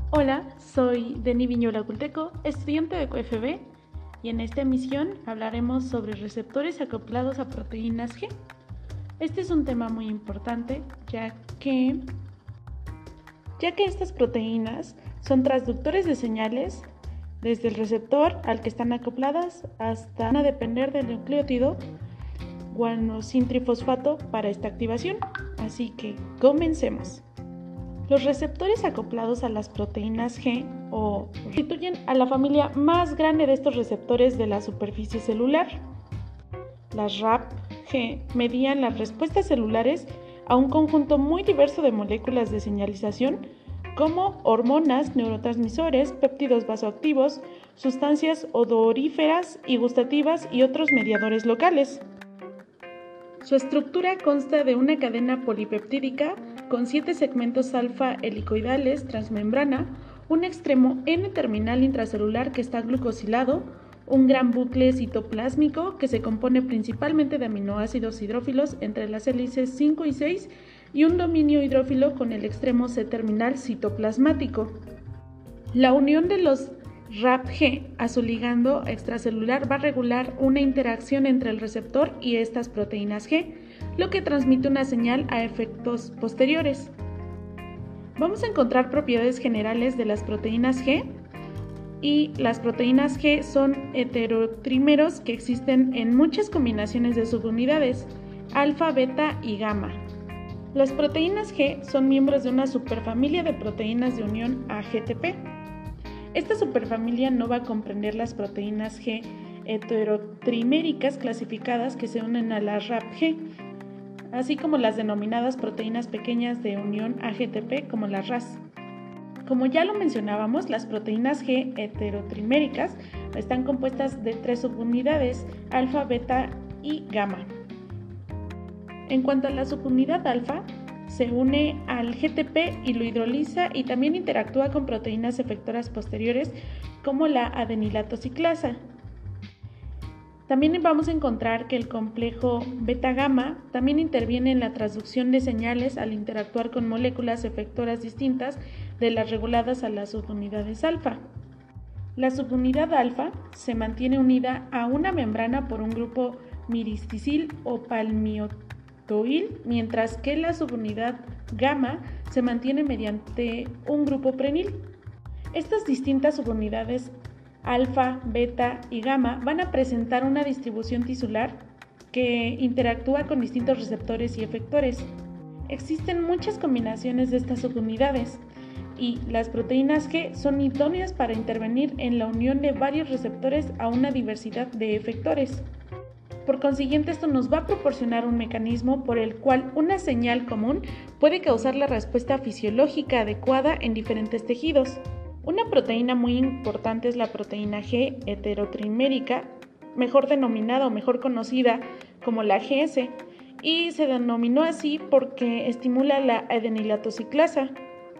Hola, soy Deni Viñola Culteco, estudiante de QFB, y en esta emisión hablaremos sobre receptores acoplados a proteínas G. Este es un tema muy importante, ya que estas proteínas son transductores de señales desde el receptor al que están acopladas hasta van a depender del nucleótido guanosintrifosfato para esta activación. Así que comencemos. Los receptores acoplados a las proteínas G constituyen a la familia más grande de estos receptores de la superficie celular. Las RAP-G median las respuestas celulares a un conjunto muy diverso de moléculas de señalización como hormonas, neurotransmisores, péptidos vasoactivos, sustancias odoríferas y gustativas y otros mediadores locales. Su estructura consta de una cadena polipeptídica con 7 segmentos alfa helicoidales transmembrana, un extremo N-terminal intracelular que está glucosilado, un gran bucle citoplásmico que se compone principalmente de aminoácidos hidrófilos entre las hélices 5 y 6 y un dominio hidrófilo con el extremo C-terminal citoplasmático. La unión de los RAP-G a su ligando extracelular va a regular una interacción entre el receptor y estas proteínas G, lo que transmite una señal a efectos posteriores. Vamos a encontrar propiedades generales de las proteínas G, y las proteínas G son heterotrímeros que existen en muchas combinaciones de subunidades, alfa, beta y gamma. Las proteínas G son miembros de una superfamilia de proteínas de unión AGTP. Esta superfamilia no va a comprender las proteínas G heterotriméricas clasificadas que se unen a la RAP-G, así como las denominadas proteínas pequeñas de unión AGTP como las RAS. Como ya lo mencionábamos, las proteínas G heterotriméricas están compuestas de 3 subunidades, alfa, beta y gamma. En cuanto a la subunidad alfa, se une al GTP y lo hidroliza y también interactúa con proteínas efectoras posteriores como la adenilatociclasa. También vamos a encontrar que el complejo beta-gamma también interviene en la transducción de señales al interactuar con moléculas efectoras distintas de las reguladas a las subunidades alfa. La subunidad alfa se mantiene unida a una membrana por un grupo miristicil o palmitoil, mientras que la subunidad gamma se mantiene mediante un grupo prenil. Estas distintas subunidades alfa, beta y gamma van a presentar una distribución tisular que interactúa con distintos receptores y efectores. Existen muchas combinaciones de estas subunidades y las proteínas G son idóneas para intervenir en la unión de varios receptores a una diversidad de efectores. Por consiguiente, esto nos va a proporcionar un mecanismo por el cual una señal común puede causar la respuesta fisiológica adecuada en diferentes tejidos. Una proteína muy importante es la proteína G heterotrimérica, mejor denominada o mejor conocida como la GS, y se denominó así porque estimula la adenilatociclasa.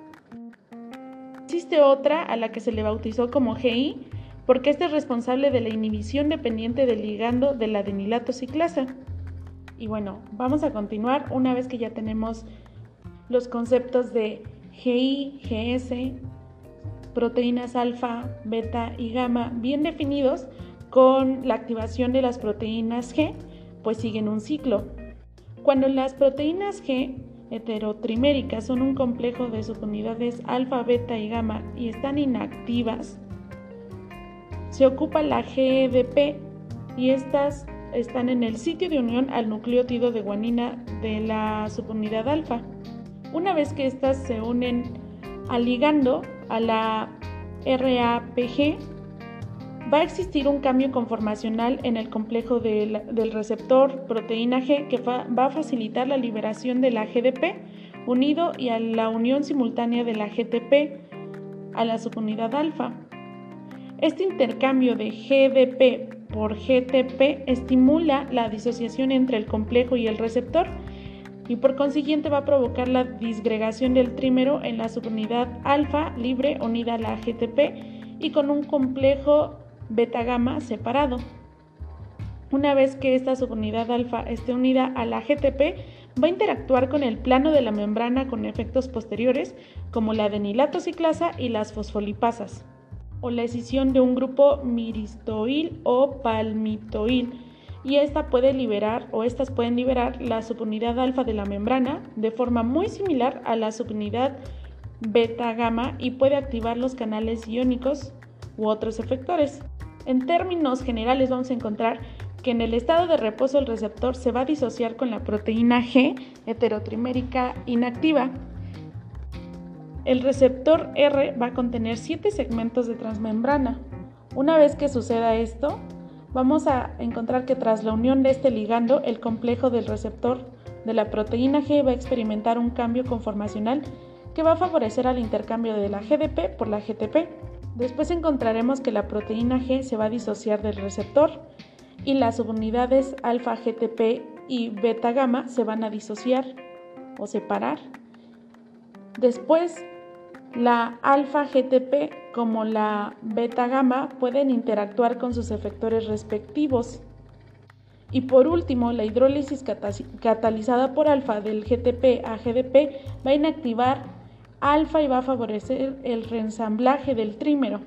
Existe otra a la que se le bautizó como GI, porque esta es responsable de la inhibición dependiente del ligando de la adenilatociclasa. Y bueno, vamos a continuar una vez que ya tenemos los conceptos de GI, GS, proteínas alfa, beta y gamma bien definidos. Con la activación de las proteínas G, pues siguen un ciclo. Cuando las proteínas G heterotriméricas son un complejo de subunidades alfa, beta y gamma y están inactivas, se ocupa la GDP y estas están en el sitio de unión al nucleótido de guanina de la subunidad alfa. Una vez que estas se unen al ligando a la RAPG, va a existir un cambio conformacional en el complejo del receptor proteína G que va a facilitar la liberación de la GDP unido y a la unión simultánea de la GTP a la subunidad alfa. Este intercambio de GDP por GTP estimula la disociación entre el complejo y el receptor y por consiguiente va a provocar la disgregación del trímero en la subunidad alfa libre unida a la GTP y con un complejo beta-gamma separado. Una vez que esta subunidad alfa esté unida a la GTP, va a interactuar con el plano de la membrana con efectos posteriores como la adenilato ciclasa y las fosfolipasas, o la escisión de un grupo miristoil o palmitoil, y estas pueden liberar la subunidad alfa de la membrana de forma muy similar a la subunidad beta-gamma y puede activar los canales iónicos u otros efectores. En términos generales vamos a encontrar que en el estado de reposo el receptor se va a disociar con la proteína G heterotrimérica inactiva. El receptor R va a contener 7 segmentos de transmembrana. Una vez que suceda esto, vamos a encontrar que tras la unión de este ligando, el complejo del receptor de la proteína G va a experimentar un cambio conformacional que va a favorecer al intercambio de la GDP por la GTP. Después encontraremos que la proteína G se va a disociar del receptor y las subunidades alfa GTP y beta gamma se van a disociar o separar. Después, la alfa GTP como la beta gamma pueden interactuar con sus efectores respectivos. Y por último, la hidrólisis catalizada por alfa del GTP a GDP va a inactivar alfa y va a favorecer el reensamblaje del trímero.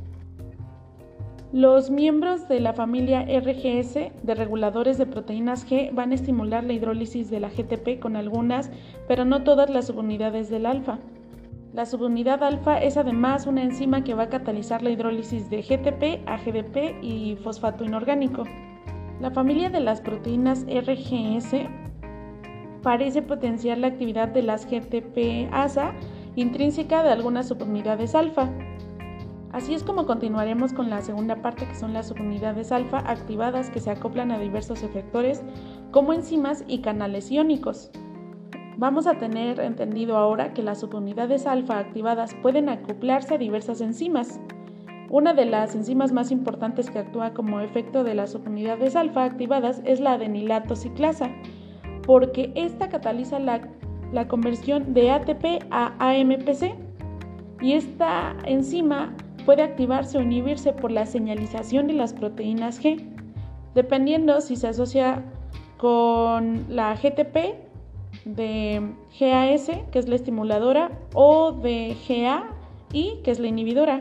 Los miembros de la familia RGS de reguladores de proteínas G van a estimular la hidrólisis de la GTP con algunas, pero no todas las subunidades del alfa. La subunidad alfa es además una enzima que va a catalizar la hidrólisis de GTP a GDP y fosfato inorgánico. La familia de las proteínas RGS parece potenciar la actividad de las GTP-ASA intrínseca de algunas subunidades alfa. Así es como continuaremos con la segunda parte, que son las subunidades alfa activadas que se acoplan a diversos efectores como enzimas y canales iónicos. Vamos a tener entendido ahora que las subunidades alfa activadas pueden acoplarse a diversas enzimas. Una de las enzimas más importantes que actúa como efecto de las subunidades alfa activadas es la adenilato ciclasa, porque esta cataliza la conversión de ATP a AMPC, y esta enzima puede activarse o inhibirse por la señalización de las proteínas G, dependiendo si se asocia con la GTP de GAS, que es la estimuladora, o de GAI, que es la inhibidora.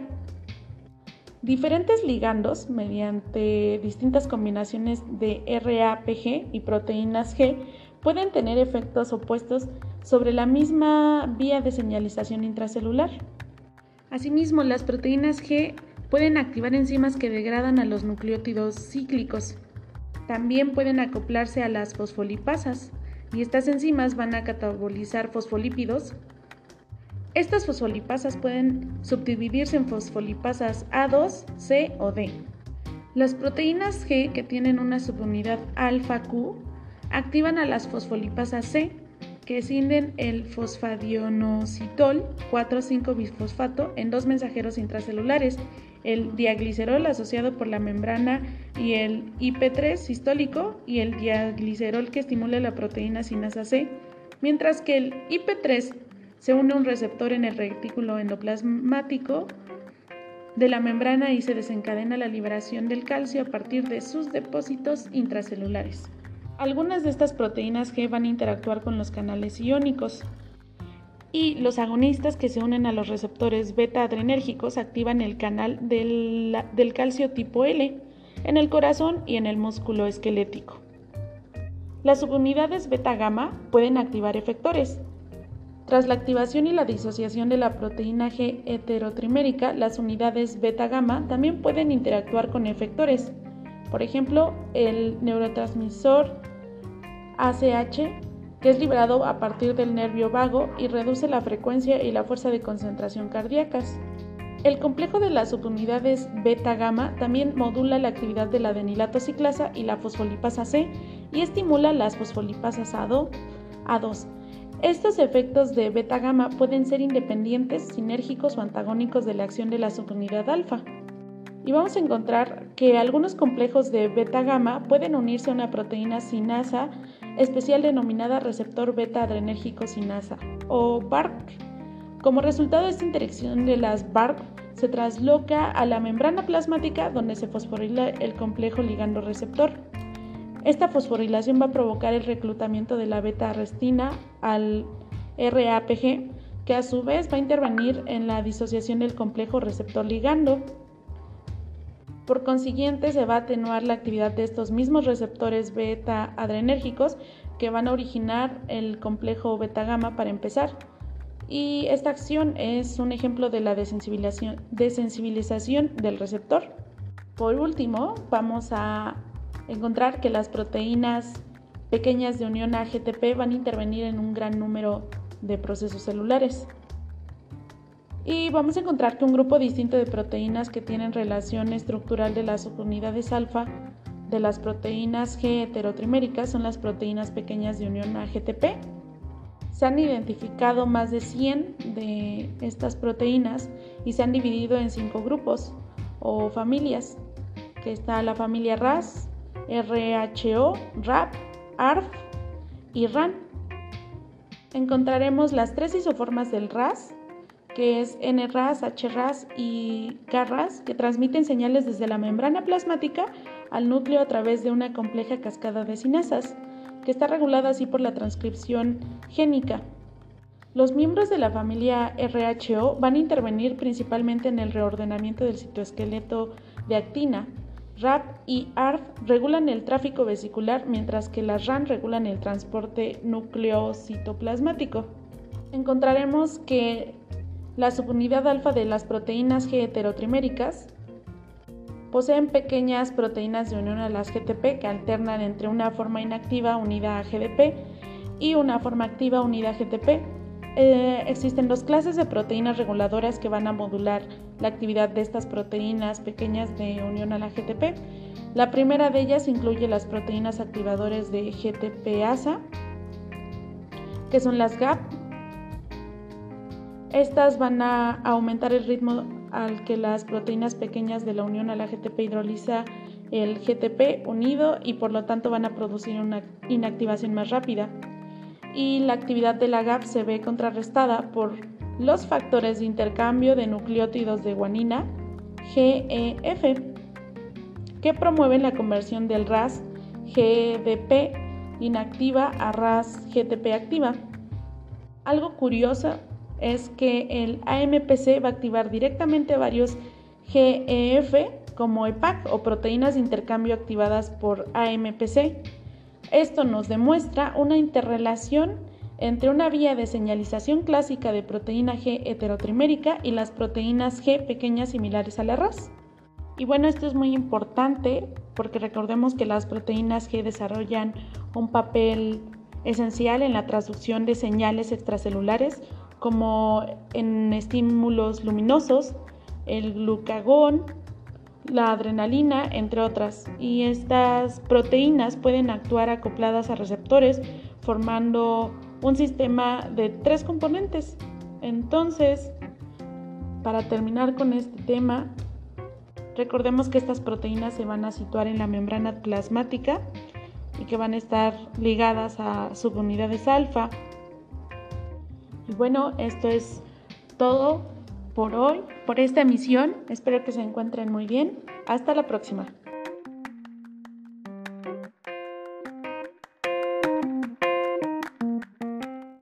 Diferentes ligandos, mediante distintas combinaciones de RAPG y proteínas G, pueden tener efectos opuestos sobre la misma vía de señalización intracelular. Asimismo, las proteínas G pueden activar enzimas que degradan a los nucleótidos cíclicos. También pueden acoplarse a las fosfolipasas, y estas enzimas van a catabolizar fosfolípidos. Estas fosfolipasas pueden subdividirse en fosfolipasas A2, C o D. Las proteínas G que tienen una subunidad alfa-Q activan a las fosfolipasas C, que escinden el fosfadienositol 4,5-bisfosfato en 2 mensajeros intracelulares, el diaglicerol asociado por la membrana y el IP3 sistólico y el diaglicerol que estimula la proteína sinasa C, mientras que el IP3 se une a un receptor en el retículo endoplasmático de la membrana y se desencadena la liberación del calcio a partir de sus depósitos intracelulares. Algunas de estas proteínas G van a interactuar con los canales iónicos, y los agonistas que se unen a los receptores beta-adrenérgicos activan el canal del calcio tipo L en el corazón y en el músculo esquelético. Las subunidades beta-gamma pueden activar efectores. Tras la activación y la disociación de la proteína G heterotrimérica, las unidades beta-gamma también pueden interactuar con efectores. Por ejemplo, el neurotransmisor ACH, que es liberado a partir del nervio vago y reduce la frecuencia y la fuerza de concentración cardíacas. El complejo de las subunidades beta-gamma también modula la actividad de la adenilato ciclasa y la fosfolipasa C y estimula las fosfolipasas A2. Estos efectos de beta-gamma pueden ser independientes, sinérgicos o antagónicos de la acción de la subunidad alfa. Y vamos a encontrar que algunos complejos de beta-gamma pueden unirse a una proteína sinasa especial denominada receptor beta-adrenérgico sinasa o BARC. Como resultado de esta interacción de las BARC, se trasloca a la membrana plasmática donde se fosforila el complejo ligando-receptor. Esta fosforilación va a provocar el reclutamiento de la beta-arrestina al RAPG, que a su vez va a intervenir en la disociación del complejo receptor-ligando. Por consiguiente, se va a atenuar la actividad de estos mismos receptores beta-adrenérgicos que van a originar el complejo beta-gamma para empezar. Y esta acción es un ejemplo de la desensibilización del receptor. Por último, vamos a encontrar que las proteínas pequeñas de unión a GTP van a intervenir en un gran número de procesos celulares. Y vamos a encontrar que un grupo distinto de proteínas que tienen relación estructural de las subunidades alfa de las proteínas G heterotriméricas son las proteínas pequeñas de unión a GTP. Se han identificado más de 100 de estas proteínas y se han dividido en 5 grupos o familias, que está la familia RAS, RHO, RAP, ARF y RAN. Encontraremos las 3 isoformas del RAS, que es NRAS, HRAS y KRAS, que transmiten señales desde la membrana plasmática al núcleo a través de una compleja cascada de cinasas, que está regulada así por la transcripción génica. Los miembros de la familia RHO van a intervenir principalmente en el reordenamiento del citoesqueleto de actina. RAP y ARF regulan el tráfico vesicular, mientras que las RAN regulan el transporte nucleocitoplasmático. Encontraremos que la subunidad alfa de las proteínas G heterotriméricas poseen pequeñas proteínas de unión a las GTP que alternan entre una forma inactiva unida a GDP y una forma activa unida a GTP. Existen 2 clases de proteínas reguladoras que van a modular la actividad de estas proteínas pequeñas de unión a la GTP. La primera de ellas incluye las proteínas activadores de GTPasa, que son las GAP. Estas van a aumentar el ritmo al que las proteínas pequeñas de la unión a la GTP hidroliza el GTP unido y por lo tanto van a producir una inactivación más rápida. Y la actividad de la GAP se ve contrarrestada por los factores de intercambio de nucleótidos de guanina, GEF, que promueven la conversión del RAS GDP inactiva a RAS GTP activa. Algo curioso es que el AMPC va a activar directamente varios GEF como EPAC o proteínas de intercambio activadas por AMPC. Esto nos demuestra una interrelación entre una vía de señalización clásica de proteína G heterotrimérica y las proteínas G pequeñas similares a la RAS. Y bueno, esto es muy importante porque recordemos que las proteínas G desarrollan un papel esencial en la transducción de señales extracelulares como en estímulos luminosos, el glucagón, la adrenalina, entre otras. Y estas proteínas pueden actuar acopladas a receptores formando un sistema de 3 componentes. Entonces, para terminar con este tema, recordemos que estas proteínas se van a situar en la membrana plasmática y que van a estar ligadas a subunidades alfa. Y bueno, esto es todo por hoy, por esta emisión. Espero que se encuentren muy bien. Hasta la próxima.